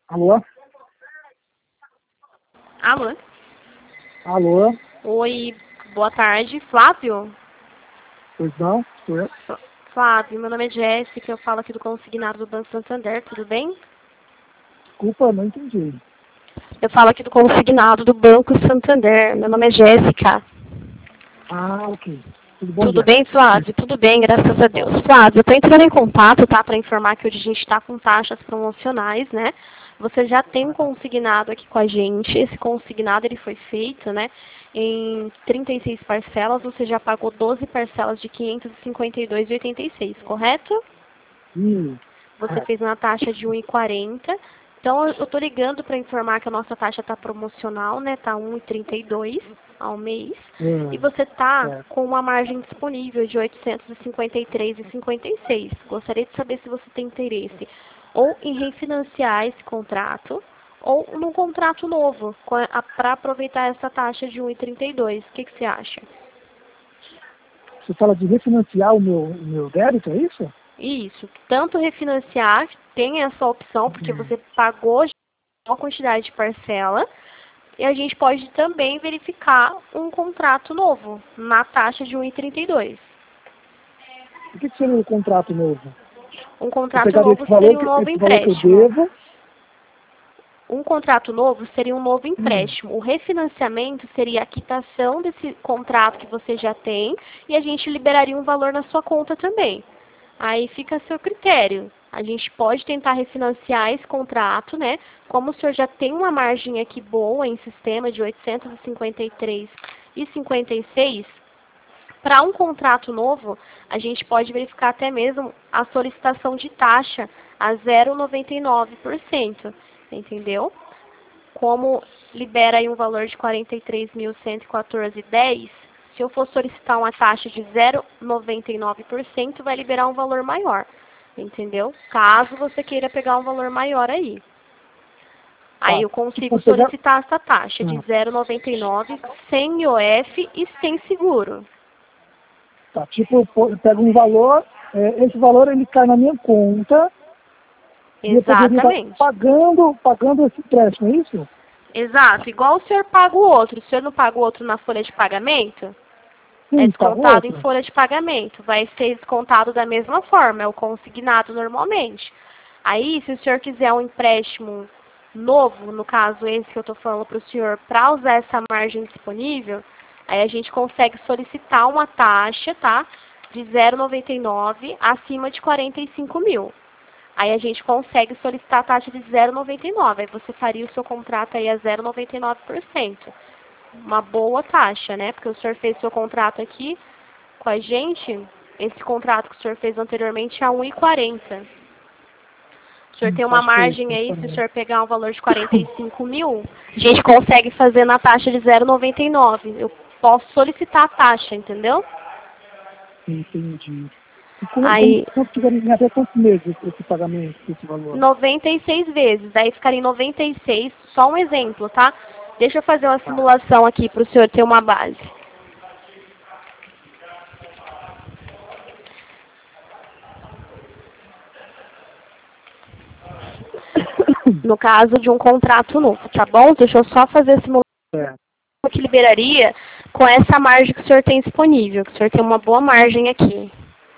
Alô? Alô? Alô? Oi, boa tarde. Flávio? Pois não? Sou eu? Flávio, meu nome é Jéssica, eu falo aqui do consignado do Banco Santander, tudo bem? Desculpa, não entendi. Eu falo aqui do consignado do Banco Santander, meu nome é Jéssica. Ah, ok. Tudo bom, Tudo Jéssica? bem, Flávio? Tudo bem, graças a Deus. Flávio, eu estou entrando em contato, tá, para informar que hoje a gente está com taxas promocionais, né? Você já tem um consignado aqui com a gente. Esse consignado ele foi feito, né, em 36 parcelas. Você já pagou 12 parcelas de R$ 552,86, correto? Você É. fez uma taxa de 1,40. Então, eu estou ligando para informar que a nossa taxa está promocional, né? Está 1,32 ao mês. E você está É. com uma margem disponível de 853,56. Gostaria de saber se você tem interesse ou em refinanciar esse contrato ou num contrato novo para aproveitar essa taxa de 1,32. O que você acha? Você fala de refinanciar o meu débito, é isso? Isso. Tanto refinanciar, tem essa opção, porque você pagou já uma quantidade de parcela, e a gente pode também verificar um contrato novo, na taxa de 1,32. O que seria o contrato novo? Um Eu contrato pegaria novo seria um novo esse valor que eu empréstimo. devo. Um contrato novo seria um novo empréstimo. O refinanciamento seria a quitação desse contrato que você já tem, e a gente liberaria um valor na sua conta também. Aí fica a seu critério. A gente pode tentar refinanciar esse contrato, né? Como o senhor já tem uma margem aqui boa em sistema de 853,56, para um contrato novo, a gente pode verificar até mesmo a solicitação de taxa a 0,99%, entendeu? Como libera aí um valor de 43.114,10, se eu for solicitar uma taxa de 0,99%, vai liberar um valor maior, entendeu? Caso você queira pegar um valor maior aí. Aí Tá. eu consigo Tipo, pegar... solicitar essa taxa de Ah, 0,99, sem IOF e sem seguro. tá. Tipo, eu pego um valor, esse valor ele cai na minha conta e eu poderia estar Exatamente. pagando esse empréstimo, é isso? Exato. Igual o senhor paga o outro. O senhor não paga o outro na folha de pagamento? É Sim, pago descontado em outro. folha de pagamento. Vai ser descontado da mesma forma. É o consignado normalmente. Aí, se o senhor quiser um empréstimo novo, no caso esse que eu estou falando para o senhor, para usar essa margem disponível, aí a gente consegue solicitar uma taxa, tá? De 0,99 acima de 45 mil. Aí a gente consegue solicitar a taxa de 0,99. Aí você faria o seu contrato aí a 0,99%. Uma boa taxa, né? Porque o senhor fez seu contrato aqui com a gente, esse contrato que o senhor fez anteriormente é a 1,40. O senhor tem uma Acho que é isso. margem aí, se o senhor pegar um valor de 45 mil, a gente consegue fazer na taxa de 0,99. Eu posso solicitar a taxa, entendeu? Entendi. E como Aí, ficaria até quantos meses esse pagamento, esse valor? 96 vezes, daí ficaria em 96, só um exemplo, tá? Deixa eu fazer uma Tá. simulação aqui para o senhor ter uma base. No caso de um contrato novo, tá bom? Deixa eu só fazer a simulação É. que liberaria com essa margem que o senhor tem disponível, que o senhor tem uma boa margem aqui.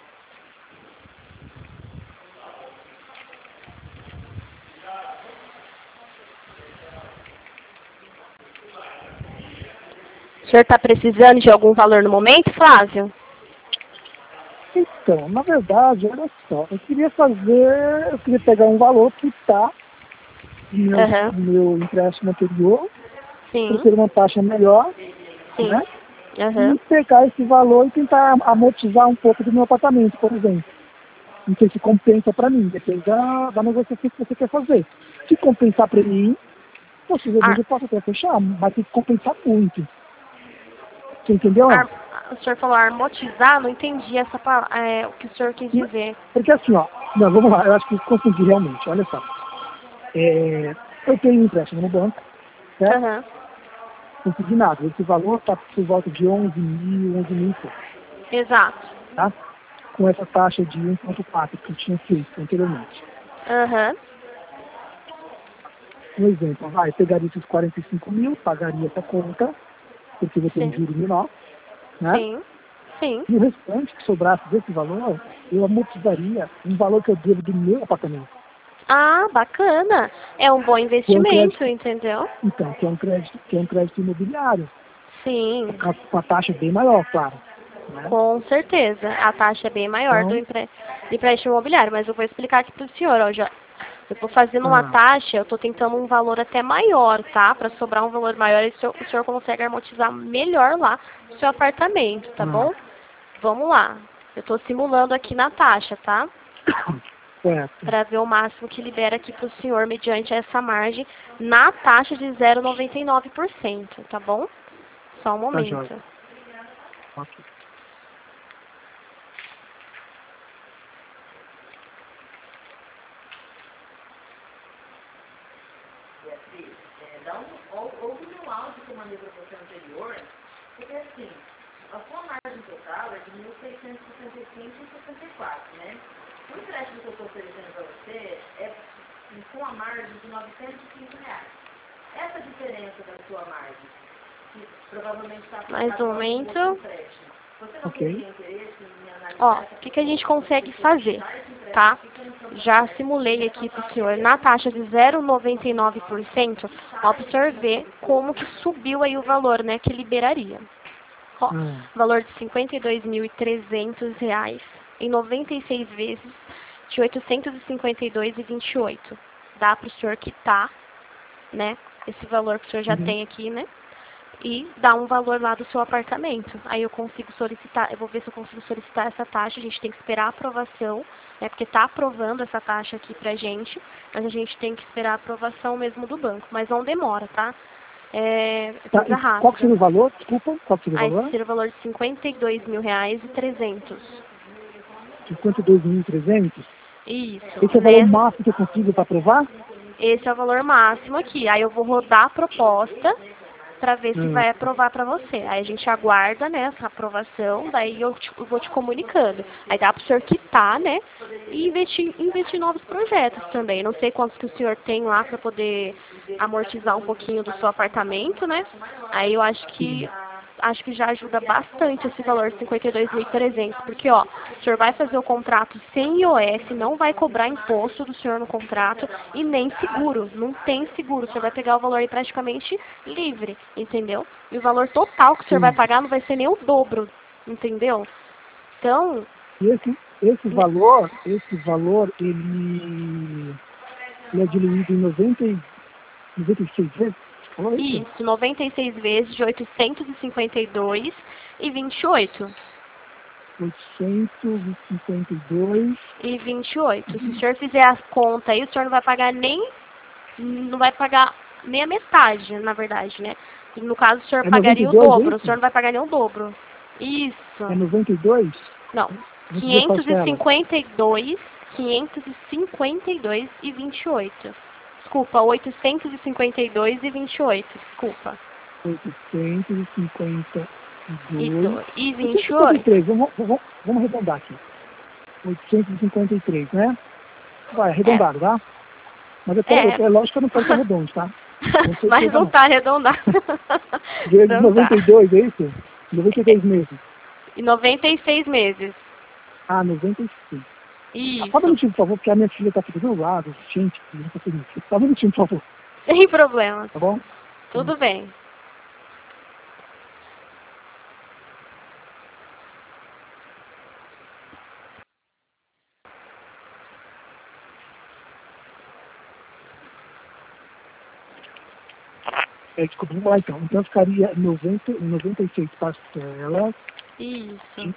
O senhor está precisando de algum valor no momento, Flávio? Então, na verdade, olha só, eu queria pegar um valor que está Aham. no meu empréstimo anterior, para Sim, ter uma taxa melhor, né? sim. Aham. E pegar esse valor e tentar amortizar um pouco do meu apartamento, por exemplo. Não sei se compensa para mim, depende da negociação que você quer fazer. Se compensar para mim, possivelmente Ar, eu posso até fechar, mas tem que compensar muito. Você entendeu? o senhor falou armotizar, não entendi o que o senhor quis dizer. Porque assim, ó, não, vamos lá, eu acho que confundi realmente, olha só. Eu tenho um empréstimo no banco, certo? Aham. Consignado. Esse valor está por volta de 11 mil e pouco, Exato. tá? Com essa taxa de 1,4 que eu tinha feito anteriormente. Aham. um exemplo, eu pegaria esses 45 mil, pagaria essa conta, porque você tem um Sim. juro menor, né? Sim. Sim. E o restante que sobrasse desse valor, eu amortizaria um valor que eu devo do meu apartamento. Ah, bacana. É um bom Que é um investimento, crédito, entendeu? então, que é um crédito imobiliário, Sim, com a taxa bem maior, claro. Né? com certeza. A taxa é bem maior do Então, empréstimo imobiliário, mas eu vou explicar aqui para o senhor. Ó, eu estou fazendo uma ah, taxa, eu estou tentando um valor até maior, tá? Para sobrar um valor maior e o senhor consegue amortizar melhor lá o seu apartamento, tá bom? Vamos lá. Eu estou simulando aqui na taxa, tá? certo. Para ver o máximo que libera aqui para o senhor mediante essa margem na taxa de 0,99%, tá bom? Só um Tá jóia. momento. Ok. Ouve o meu áudio que eu mandei para você anterior, porque assim, a sua margem total é de 1.665,64, né? O empréstimo que eu estou oferecendo para você é com a margem de R$ 905. Essa diferença da sua margem, que provavelmente está Mais um momento. empréstimo, você não Ok. teria interesse em analisar Ó, o que a gente consegue fazer, tá? Já simulei aqui para o senhor na taxa de 0,99%, ó, para o senhor ver como que subiu aí o valor, né, que liberaria. Ó, valor de R$ 52.300 em 96 vezes de 852,28. Dá para o senhor quitar, né, esse valor que o senhor já tem aqui, né? E dá um valor lá do seu apartamento. Aí eu consigo solicitar, eu vou ver se eu consigo solicitar essa taxa, a gente tem que esperar a aprovação, né, porque está aprovando essa taxa aqui pra gente, mas a gente tem que esperar a aprovação mesmo do banco, mas não demora, tá? É Tá, coisa e qual que seria rápida. o valor? Desculpa, qual que seria o Aí valor? seria o valor de R$ 52.300. 52.300? Isso, Esse é o valor né? máximo que eu consigo para aprovar? Esse é o valor máximo aqui. Aí eu vou rodar a proposta para ver se vai aprovar para você. Aí a gente aguarda, né, essa aprovação, daí eu vou te comunicando. Aí dá para o senhor quitar, né, e investir em novos projetos também. Não sei quantos que o senhor tem lá para poder amortizar um pouquinho do seu apartamento, né. Aí eu acho que já ajuda bastante esse valor de 52.300, porque ó, o senhor vai fazer o contrato sem IOF, não vai cobrar imposto do senhor no contrato e nem seguro, não tem seguro, o senhor vai pegar o valor aí praticamente livre, entendeu? E o valor total que o senhor vai Sim. pagar não vai ser nem o dobro, entendeu? Então, E esse valor, ele é diluído em 96 vezes? Falou isso? isso, 96 vezes de 852,28. 852. E 28. Se o senhor fizer as contas aí, o senhor não vai pagar nem a metade, na verdade, né? No caso, o senhor É pagaria o 92, é dobro, o isso? senhor não vai pagar nem o dobro. Isso. É 92? Não. Vou dizer parcela. 552,28. Desculpa, 852,28. Desculpa. 852. Isso. E 28? 853, vamos arredondar aqui. 853, né? Vai, É. arredondado, tá? Mas É. é lógico que eu não quero que arredonde, tá? Com Mas certeza não não. tá arredondado. Vezes Não tá. 92, é isso? 92 meses. E 96 meses. Ah, 96. Só um Isso. minutinho, por favor, porque a minha filha tá aqui do meu lado. Gente, não tá feliz. Só um minutinho, por favor, Sem problemas. tá bom? Tudo bem. Desculpa, vamos lá então. Então ficaria 96 parcelas, Isso.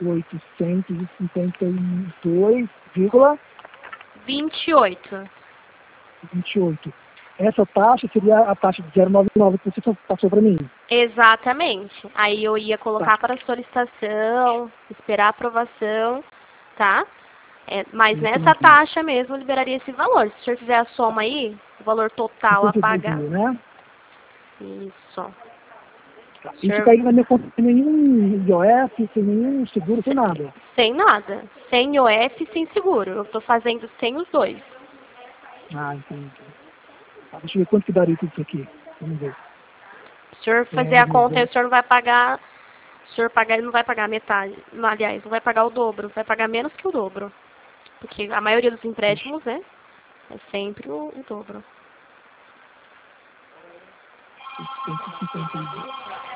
852,28. 28. Essa taxa seria a taxa de 0,99 que você passou para mim. Exatamente. Aí eu ia colocar Tá. para solicitação, esperar a aprovação, tá? Mas nessa Entendi. taxa mesmo liberaria esse valor. Se o senhor fizer a soma aí, o valor total a 52 pagar. mil, né? Isso. Tá. O Isso senhor, caiu na minha conta sem nenhum IOF, sem nenhum seguro, sem nada. sem nada. Sem IOF, sem seguro. Eu estou fazendo sem os dois. Ah, entendi. Deixa eu ver quanto que daria tudo isso aqui. Vamos ver. Se o senhor fazer a conta, o senhor não vai pagar. Se o senhor pagar, ele não vai pagar metade. Não, aliás, não vai pagar o dobro. Vai pagar menos que o dobro. Porque a maioria dos empréstimos, né? É sempre o dobro. 152.